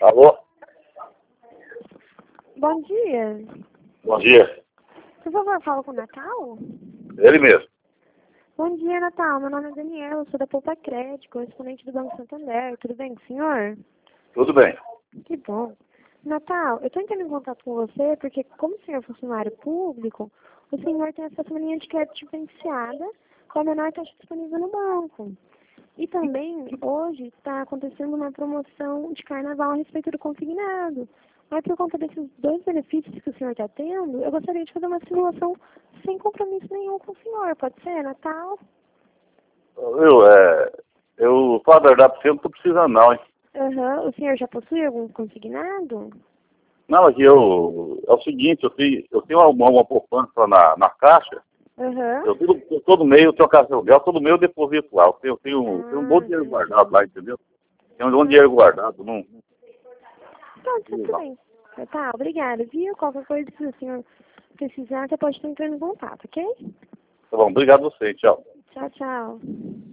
Alô? Bom dia. Bom dia. Por favor, fala com o Natal? Ele mesmo. Bom dia, Natal. Meu nome é Daniela, eu sou da Poupa Crédito, correspondente do Banco Santander. Tudo bem com o senhor? Tudo bem. Que bom. Natal, eu estou entrando em contato com você porque, como o senhor é funcionário público, o senhor tem acesso a uma linha de crédito diferenciada com a menor taxa disponível no banco. E também, hoje, está acontecendo uma promoção de carnaval a respeito do consignado. Mas por conta desses dois benefícios que o senhor está tendo, eu gostaria de fazer uma simulação sem compromisso nenhum com o senhor. Pode ser, Natal? Eu falo a verdade pra você, eu não tô precisando não, hein? Aham. O senhor já possui algum consignado? Não, aqui é o seguinte, eu tenho uma poupança na caixa, Aham. todo mês eu tenho a caixa de aluguel, todo mês eu deposito lá. Eu tenho um bom dinheiro Entendi. guardado lá, entendeu? Tem um bom dinheiro guardado, não. Pronto, tudo bem. Tá, obrigada, viu? Qualquer coisa, se o senhor precisar, você pode estar entrando em contato, ok? Tá bom, obrigado a você, tchau. Tchau, tchau.